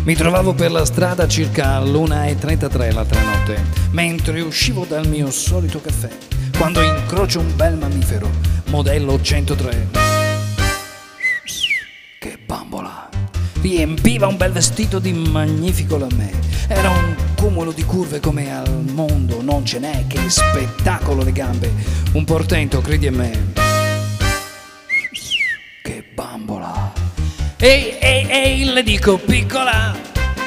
Mi trovavo per la strada circa l'1:33 l'altra notte, mentre uscivo dal mio solito caffè, quando incrocio un bel mammifero, modello 103. Che bambola! Riempiva un bel vestito di magnifico lamè. Era un cumulo di curve come al mondo non ce n'è, che spettacolo le gambe! Un portento, credi a me. Che bambola! Ehi, le dico piccola,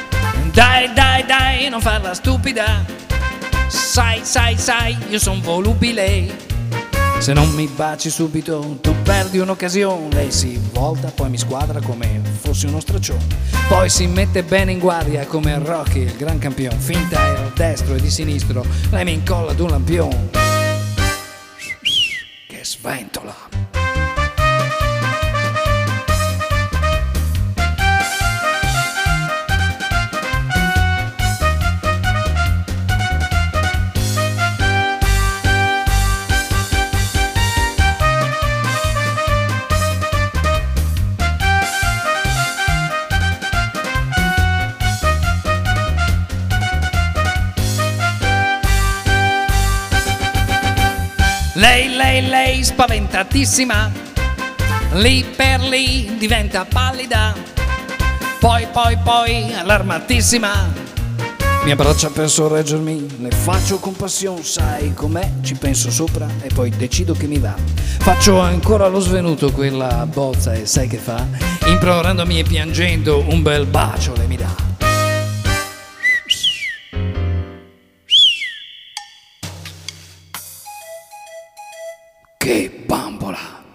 dai, non farla stupida. Sai, io son volubile. Se non mi baci subito, tu perdi un'occasione. Lei si volta, poi mi squadra come fossi uno straccione. Poi si mette bene in guardia come Rocky, il gran campione. Finta è destro e di sinistro, lei mi incolla ad un lampione. Che sventola! Lei spaventatissima, lì per lì diventa pallida, poi allarmatissima, mi abbraccia per sorreggermi, le faccio compassione, sai com'è, ci penso sopra e poi decido che mi va. Faccio ancora lo svenuto quella bozza e sai che fa? Implorandomi e piangendo un bel bacio lei mi dà. Che bambola!